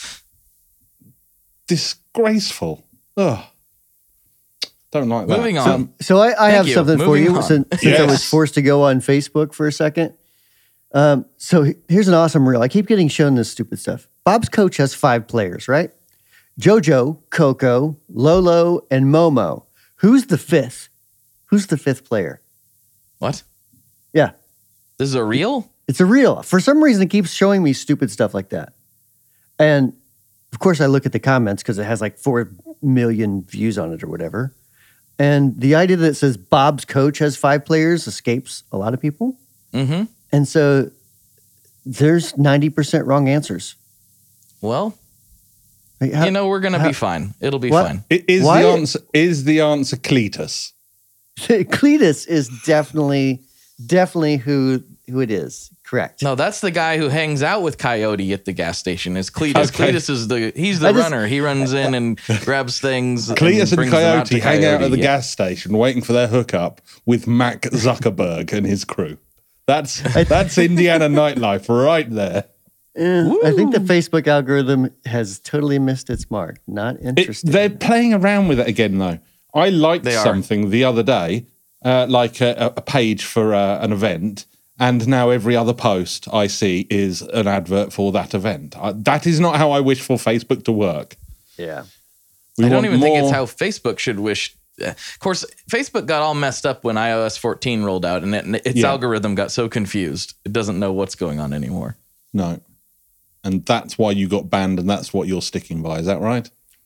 disgraceful. Ugh. Don't like that. Moving on. Um, So I, I Thank have you. something for Moving you on. since, since I was Yes. forced to go on Facebook for a second. Um, so he- here's an awesome reel. I keep getting shown this stupid stuff. Bob's Coach has five players, right? Jojo, Coco, Lolo, and Momo. Who's the fifth? Who's the fifth player? What? Yeah. This is a reel? It's a reel. For some reason, it keeps showing me stupid stuff like that. And of course, I look at the comments because it has like four million views on it or whatever. And the idea that it says Bob's coach has five players escapes a lot of people. Mm-hmm. And so there's ninety percent wrong answers. Well, Like, how- you know, we're going to how- be fine. It'll be What? fine. I- Is Why- the answer is the answer Cletus? Cletus is definitely, definitely who who it is. Correct. No, that's the guy who hangs out with Coyote at the gas station. Is Cletus? Okay. Cletus is the he's the I just- runner. He runs in and grabs things. Cletus and brings them out Coyote to hang out at the yeah. gas station waiting for their hookup with Mac Zuckerberg and his crew. That's that's Indiana nightlife right there. Eh, I think the Facebook algorithm has totally missed its mark. Not It, interested. they're playing around with it again, though. I liked They are. something the other day, uh, like a, a page for uh, an event, and now every other post I see is an advert for that event. I, that is not how I wish for Facebook to work. yeah. We I don't want even think it's more- how Facebook should wish. Of course, Facebook got all messed up when i O S fourteen rolled out, and, it, and its Yeah. algorithm got so confused it doesn't know what's going on anymore. No. And that's why you got banned, and that's what you're sticking by. Is that right?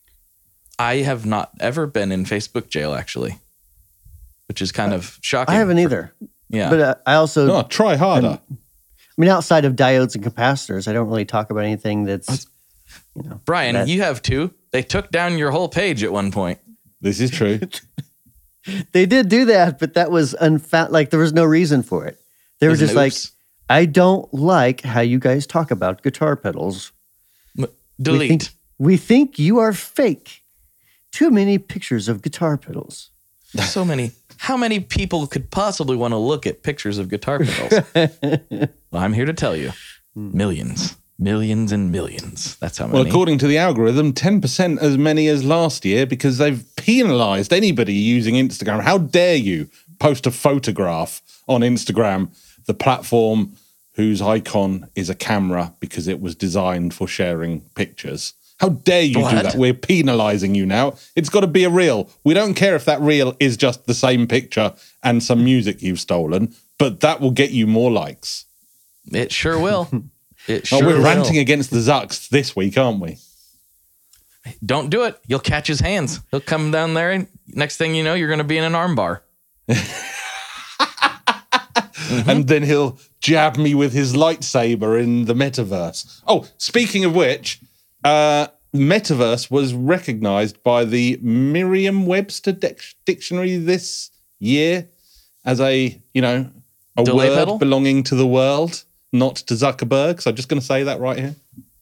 I have not ever been in Facebook jail, actually, which is kind of shocking. I haven't either. Yeah, But uh, I also, No, try harder. I mean, outside of diodes and capacitors, I don't really talk about anything that's, you know. Brian, that- you have two. They took down your whole page at one point. This is true. They did do that, but that was unfound. Like, there was no reason for it. They It were was an just like, oops. I don't like how you guys talk about guitar pedals. We Delete. think, we think you are fake. Too many pictures of guitar pedals. So many. How many people could possibly want to look at pictures of guitar pedals? Well, I'm here to tell you, millions, millions, and millions. That's how many. Well, according to the algorithm, ten percent as many as last year because they've penalized anybody using Instagram. How dare you post a photograph on Instagram, the platform whose icon is a camera because it was designed for sharing pictures? How dare you do What? that? We're penalizing you now. It's got to be a reel. We don't care if that reel is just the same picture and some music you've stolen, but that will get you more likes. It sure will. It Oh, sure we're will. ranting against the Zucks this week, aren't we? Don't do it. You'll catch his hands. He'll come down there, and next thing you know, you're going to be in an armbar. Mm-hmm. And then he'll jab me with his lightsaber in the metaverse. Oh, speaking of which, uh, metaverse was recognized by the Merriam-Webster dic- dictionary this year as a, you know, a Delay word pedal? belonging to the world, not to Zuckerberg. So I'm just going to say that right here.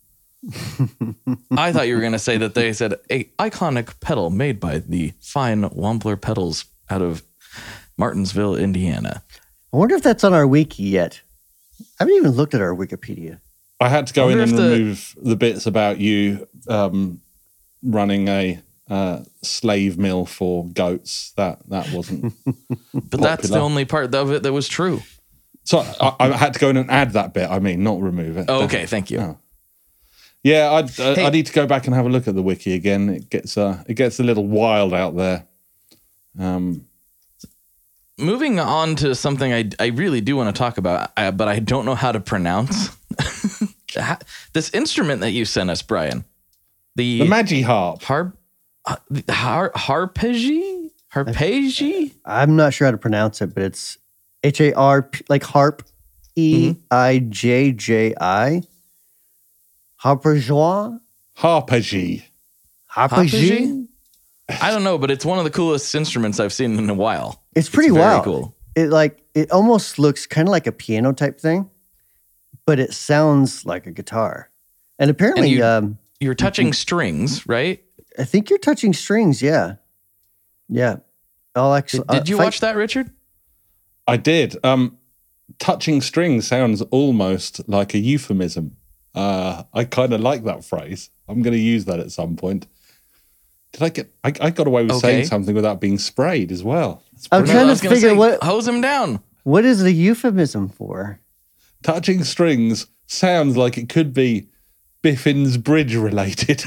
I thought you were going to say that they said a iconic pedal made by the fine Wampler pedals out of Martinsville, Indiana. I wonder if that's on our wiki yet. I haven't even looked at our Wikipedia. I had to go in Wonder and if the- remove the bits about you um, running a uh, slave mill for goats. That that wasn't. But that's the Popular. only part of it that was true. So I, I had to go in and add that bit. I mean, not remove it. Oh, okay, thank you. Oh. Yeah, I, I, Hey. I need to go back and have a look at the wiki again. It gets uh, it gets a little wild out there. Um, Moving on to something I, I really do want to talk about, uh, but I don't know how to pronounce. This instrument that you sent us, Brian. The, the Magi harp. harp, uh, the har, harpeggi? Harpeggi? I'm not sure how to pronounce it, but it's H A R P, like harp, E I J J I. Harpeggi? Harpeggi. Harpeggi? I don't know, but it's one of the coolest instruments I've seen in a while. It's pretty very wild. cool. It like it almost looks kind of like a piano type thing, but it sounds like a guitar. And apparently, And you- um, You're touching strings, right? I think you're touching strings. Yeah, yeah. I'll actually. Did you watch that, Richard? I did. Um, touching strings sounds almost like a euphemism. Uh, I kind of like that phrase. I'm going to use that at some point. Did I get? I, I got away with Okay. saying something without being sprayed as well. That's I'm pretty- trying I to was gonna figure say, what hose him down. what is the euphemism for? Touching strings sounds like it could be Biffin's Bridge related.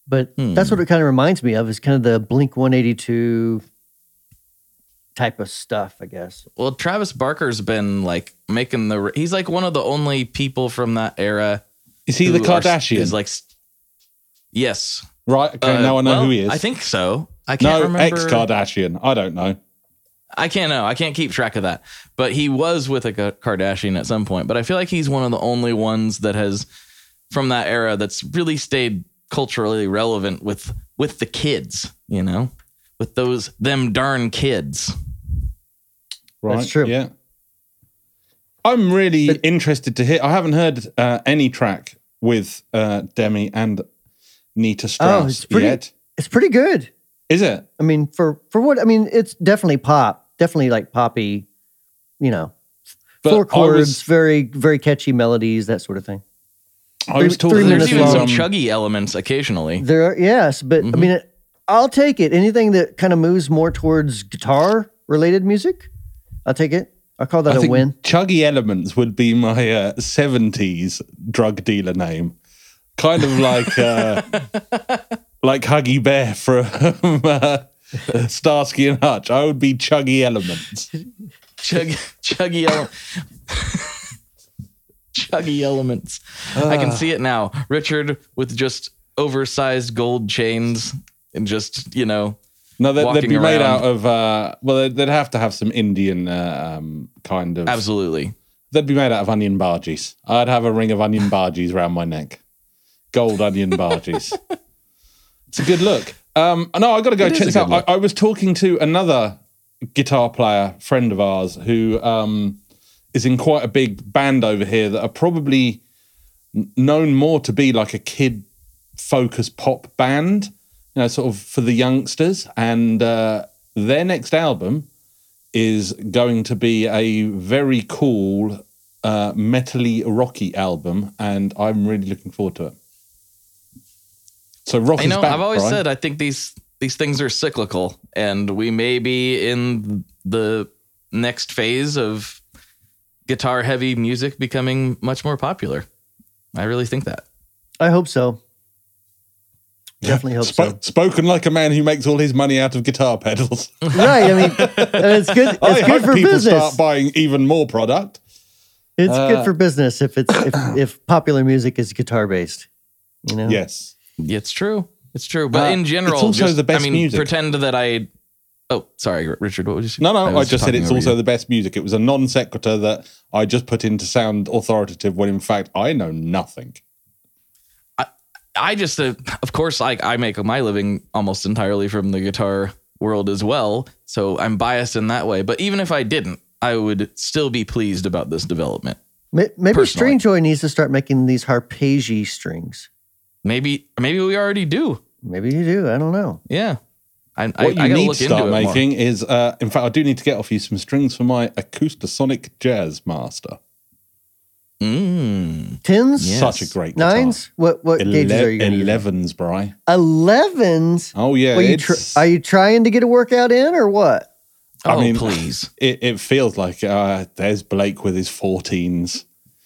But Hmm. that's what it kind of reminds me of is kind of the Blink one eighty-two type of stuff, I guess. Well, Travis Barker's been like making the. He's like one of the only people from that era. Is he the who are- Kardashian? Is like, yes. right. Okay. Uh, now I know well, who he is. I think so. I can't no, remember. ex Kardashian. I don't know. I can't know. I can't keep track of that. But he was with a Ka- Kardashian at some point. But I feel like he's one of the only ones that has, from that era, that's really stayed culturally relevant with with the kids. You know, with those them darn kids. Right. That's true. Yeah. I'm really But- interested to hear. I haven't heard uh, any track with uh, Demi and Nita Strauss Oh, it's pretty- yet. It's pretty good. Is it? I mean, for for what I mean, it's definitely pop, definitely like poppy, you know, But four I chords, was- very very catchy melodies, that sort of thing. I was Three- talking three There's minutes even long. some chuggy elements occasionally. There, are, yes, but Mm-hmm. I mean, I'll take it. Anything that kind of moves more towards guitar related music, I'll take it. I'll call that I a think win. Chuggy Elements would be my uh, seventies drug dealer name. Kind of like uh, like Huggy Bear from uh, Starsky and Hutch. I would be Chuggy Elements. Chug, chuggy ele- chuggy elements. I can see it now. Richard with just oversized gold chains and just, you know, No, they'd, they'd Walking be made around. out of, uh, well, they'd, they'd have to have some Indian uh, um, kind of. absolutely. They'd be made out of onion bargees. I'd have a ring of onion bargees around my neck. Gold onion bargees. It's a good look. Um, no, I got to go It is check a this good out. I, look. I was talking to another guitar player, friend of ours, who um, is in quite a big band over here that are probably n- known more to be like a kid-focused pop band, you know, sort of for the youngsters. And uh, their next album is going to be a very cool, uh, metally rocky album, and I'm really looking forward to it. So I Rocky's know. back, I've always Brian. said I think these these things are cyclical, and we may be in the next phase of guitar heavy music becoming much more popular. I really think that. I hope so. Definitely hope Spo- so. Spoken like a man who makes all his money out of guitar pedals. Right. I mean, and it's good. It's I good hope for people business. start buying even more product. It's Uh, good for business if it's if, if popular music is guitar based. You know. Yes. It's true. It's true. But Uh, in general, it's also just, the best I mean, music. pretend that I. Oh, sorry, Richard. What would you say? No, no, I, was just said talking it's over also you. the best music. It was a non sequitur that I just put in to sound authoritative when in fact I know nothing. I just, uh, of course, like I make my living almost entirely from the guitar world as well, so I'm biased in that way. But even if I didn't, I would still be pleased about this development. May- Maybe Personally. Stringjoy needs to start making these Harpagii strings. Maybe, maybe we already do. Maybe you do. I don't know. Yeah, I, I, What I you gotta need look to start into it more. making is, uh, in fact, I do need to get off you some strings for my Acoustasonic Jazz Master. Mm. Tens, Yes. Such a great guitar. nines. What what gauges are you going to use? elevens, Bri. Elevens. Oh, yeah. Well, you tr- it's- are you trying to get a workout in or what? I Oh, mean- please. it, it feels like uh, there's Blake with his fourteens.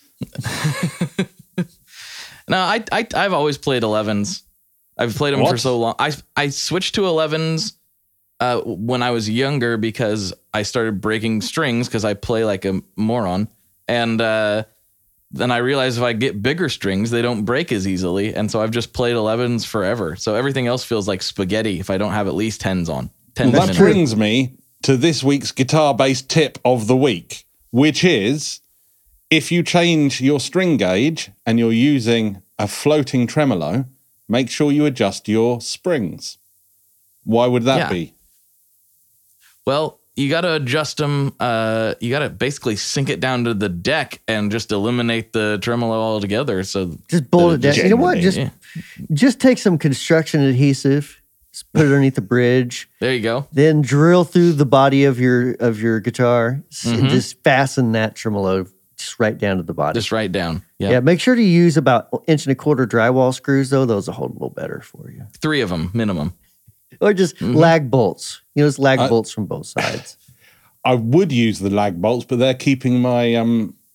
No, I, I I've always played elevens. I've played them for What? so long. I I switched to elevens uh, when I was younger because I started breaking strings because I play like a moron, and uh, then I realized if I get bigger strings, they don't break as easily, and so I've just played elevens forever. So everything else feels like spaghetti if I don't have at least tens on. Tens Well, that minimum. brings me to this week's guitar-based tip of the week, which is if you change your string gauge and you're using a floating tremolo, make sure you adjust your springs. Why would that Yeah. be? Well, you got to adjust them. Uh, you got to basically sink it down to the deck and just eliminate the tremolo altogether. So Just bolt it down. You know what? Just yeah. just take some construction adhesive, just put it underneath the bridge, There you go. then drill through the body of your of your guitar. s- and Mhm. just fasten that tremolo just right down to the body. Just write down. Yeah. yeah, make sure to use about inch and a quarter drywall screws though. Those will hold a little better for you. Three of them minimum. Or just Mm-hmm. lag bolts. You know, it's lag Uh, bolts from both sides. I would use the lag bolts, but they're keeping my um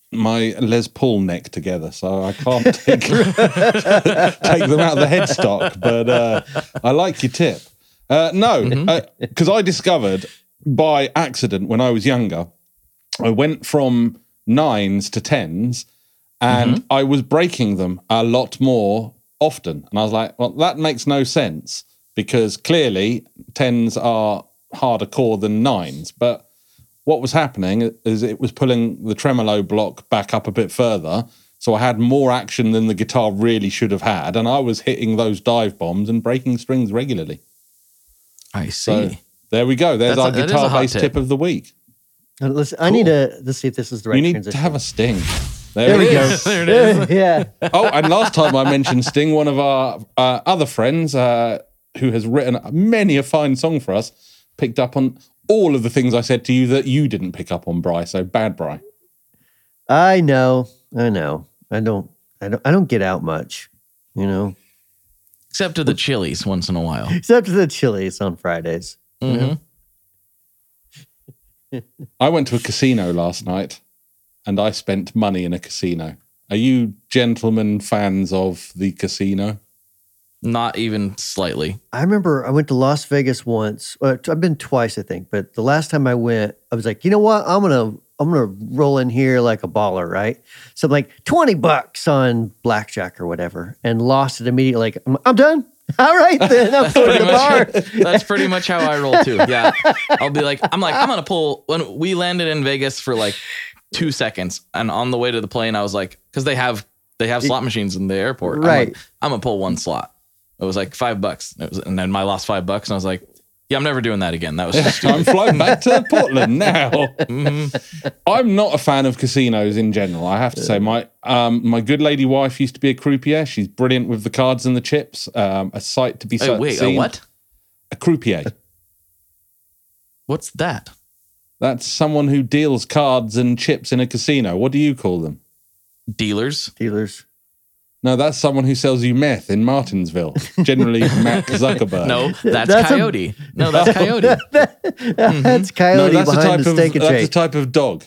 my Les Paul neck together, so I can't take, take them out of the headstock. But uh, I like your tip. Uh, no, because mm-hmm. uh, I discovered by accident when I was younger, I went from nines to tens, and mm-hmm. I was breaking them a lot more often. And I was like, well, that makes no sense, because clearly tens are harder core than nines. But what was happening is it was pulling the tremolo block back up a bit further, so I had more action than the guitar really should have had, and I was hitting those dive bombs and breaking strings regularly. I see. So there we go. There's That's our a- that is a guitar-based hot tip. tip. of the week. Uh, Listen, I need to let's see if this is the right You need transition. to have a sting. There, There we we go. go. There it is. yeah. Oh, and last time I mentioned Sting, one of our uh, other friends uh, who has written many a fine song for us, picked up on all of the things I said to you that you didn't pick up on, Bri. So bad, Bri. I know. I know. I don't. I don't. I don't get out much. You know, Except to the Chili's once in a while. except for the Chili's on Fridays. Mm-hmm. I went to a casino last night, and I spent money in a casino. Are you gentlemen fans of the casino? Not even slightly. I remember I went to Las Vegas once. Uh, I've been twice, I think, but the last time I went, I was like, you know what? I'm gonna I'm gonna roll in here like a baller, right? So I'm like twenty bucks on blackjack or whatever, and lost it immediately. Like I'm, I'm done. All right, then I'm going to the bar. That's pretty much how I roll too. Yeah. I'll be like, I'm like, I'm gonna pull when we landed in Vegas for like two seconds. And on the way to the plane, I was like, because they have they have slot machines in the airport. I'm Right. like, I'm gonna pull one slot. It was like five bucks. It was, and then I lost five bucks, and I was like, yeah, I'm never doing that again. That was just I'm flying back to Portland now. mm-hmm. I'm not a fan of casinos in general. I have to say, my um, my good lady wife used to be a croupier. She's brilliant with the cards and the chips. Um, a sight to be Hey, wait, a seen. what? A croupier. What's that? That's someone who deals cards and chips in a casino. What do you call them? Dealers. Dealers. No, that's someone who sells you meth in Martinsville. Generally, Matt Zuckerberg. No, that's, That's a- Coyote. No, that's Coyote. That's no, Coyote that's a behind type the of steak and that's a shake. type of dog.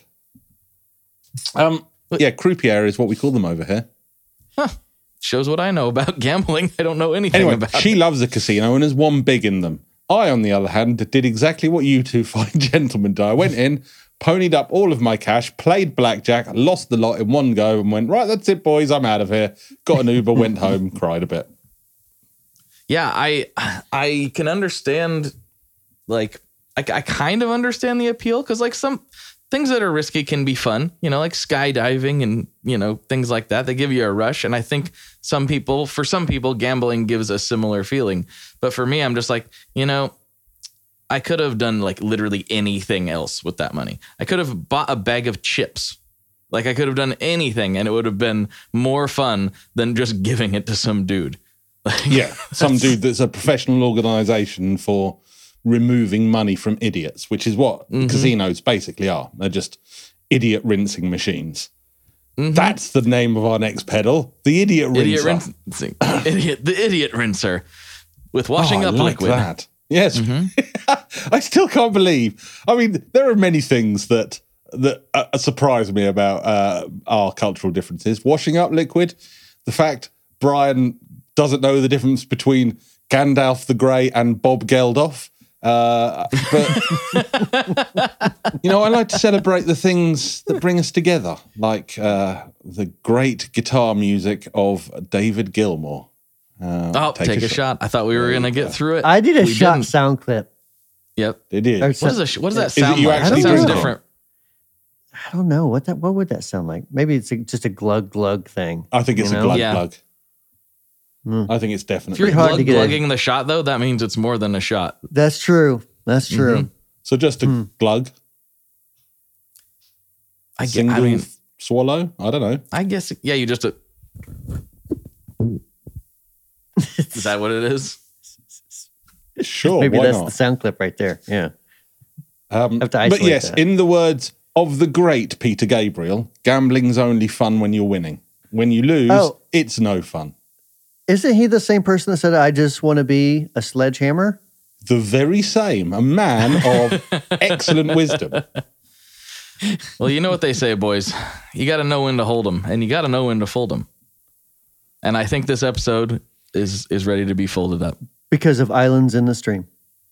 Um, yeah, croupier is what we call them over here. Shows what I know about gambling. I don't know anything Anyway, about she it. loves a casino and has won big in them. I, on the other hand, did exactly what you two fine gentlemen do. I went in, ponied up all of my cash, played blackjack, lost the lot in one go, and went, right, that's it, boys, I'm out of here. Got an Uber, went home, cried a bit. Yeah, I I can understand, like, I, I kind of understand the appeal, because, like, some things that are risky can be fun, you know, like skydiving and, you know, things like that. They give you a rush. And I think some people, for some people, gambling gives a similar feeling. But for me, I'm just like, you know, I could have done like literally anything else with that money. I could have bought a bag of chips. Like I could have done anything and it would have been more fun than just giving it to some dude. Like, Yeah, some dude that's a professional organization for removing money from idiots, which is what Mm-hmm. casinos basically are. They're just idiot rinsing machines. That's the name of our next pedal, the idiot rinser. Idiot rinsing. idiot, the idiot rinser with washing Oh, I up like liquid. that. Yes, Mm-hmm. I still can't believe. I mean, there are many things that that uh, surprise me about uh, our cultural differences. Washing up liquid, the fact Brian doesn't know the difference between Gandalf the Grey and Bob Geldof. Uh, but you know, I like to celebrate the things that bring us together, like uh, the great guitar music of David Gilmour. Uh, Oh, take, a, shot. I thought we were going to get through it. I did a We shot didn't. sound clip. Yep. They did. Or What, is a, sh- what does that Is it sound you like? actually That sounds doing it? different. I don't know what that. What would that sound like? Maybe it's a, just a glug glug thing. I think it's You a know? glug Yeah. glug. Mm. I think it's If you're definitely. hard glug, to get glugging the shot, though, that means it's more than a shot. That's true. That's true. Mm-hmm. So just a Hmm. glug, I, get, single I mean, swallow. I don't know. I guess, yeah, you just. Uh, is that what it is? Sure, Maybe why that's not? the sound clip right there. Yeah. Um, have to but isolate yes, that. in the words of the great Peter Gabriel, gambling's only fun when you're winning. When you lose, Oh. it's no fun. Isn't he the same person that said, "I just want to be a sledgehammer"? The very same, a man of excellent wisdom. Well, you know what they say, boys. You got to know when to hold them, and you got to know when to fold them. And I think this episode is is ready to be folded up. Because of Islands in the Stream.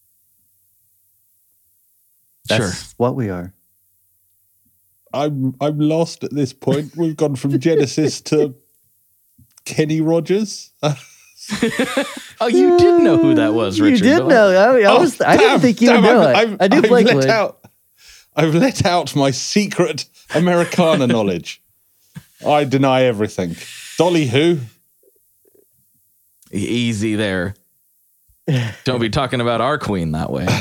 That's Sure. what we are. I'm I'm lost at this point. We've gone from Genesis to Kenny Rogers. Oh, you did know who that was, Richard. You did know. I, I, Oh, was, I damn, didn't think you would damn, know I've, it. I've, I do I've Blake let would. out. I've let out my secret Americana knowledge. I deny everything. Dolly who? Easy there. Don't be talking about our queen that way.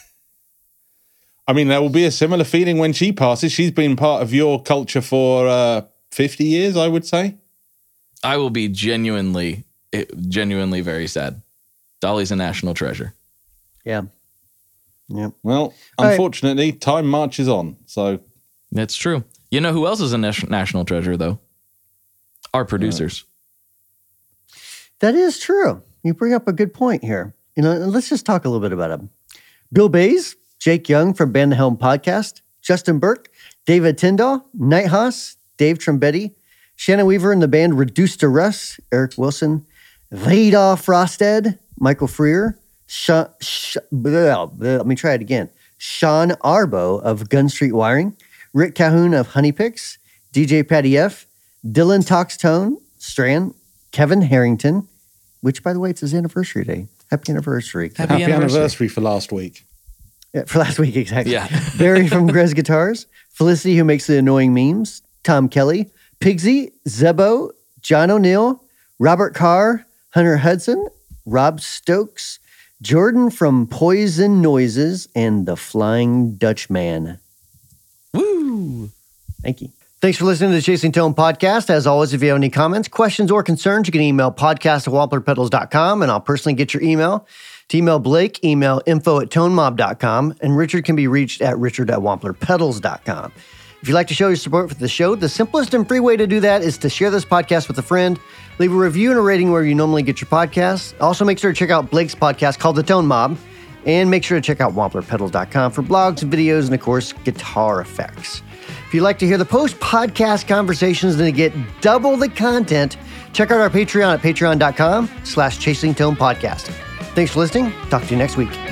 I mean, there will be a similar feeling when she passes. She's been part of your culture for uh, fifty years, I would say. I will be genuinely, genuinely very sad. Dolly's a national treasure. Yeah. Yeah. Well, All right. unfortunately, time marches on. So That's true. You know who else is a nas- national treasure, though? Our producers. That is true. You bring up a good point here. You know, and let's just talk a little bit about them. Bill Bays, Jake Young from Band the Helm Podcast, Justin Burke, David Tyndall, Night Haas, Dave Trombetti, Shannon Weaver and the band Reduced to Russ, Eric Wilson, Vida Frosted, Michael Freer, Sean, Sh- blah, blah, let me try it again. Sean Arbo of Gun Street Wiring, Rick Calhoun of Honey Picks, D J Patty F, Dylan Talkstone, Strand, Kevin Harrington, which, by the way, it's his anniversary day. Happy anniversary. Happy happy anniversary. anniversary for last week. Yeah, for last week, exactly. Yeah. Barry from Grez Guitars, Felicity, who makes the annoying memes, Tom Kelly, Pigsy, Zebo, John O'Neill, Robert Carr, Hunter Hudson, Rob Stokes, Jordan from Poison Noises, and the Flying Dutchman. Woo! Thank you. Thanks for listening to the Chasing Tone podcast. As always, if you have any comments, questions, or concerns, you can email podcast at wampler pedals dot com, and I'll personally get your email. To email Blake, email info at tone mob dot com, and Richard can be reached at richard at wampler pedals dot com. If you'd like to show your support for the show, the simplest and free way to do that is to share this podcast with a friend, leave a review and a rating where you normally get your podcasts. Also, make sure to check out Blake's podcast called The Tone Mob, and make sure to check out wampler pedals dot com for blogs and videos and, of course, guitar effects. If you'd like to hear the post-podcast conversations and to get double the content, check out our Patreon at patreon dot com slash chasing tone podcast. Thanks for listening. Talk to you next week.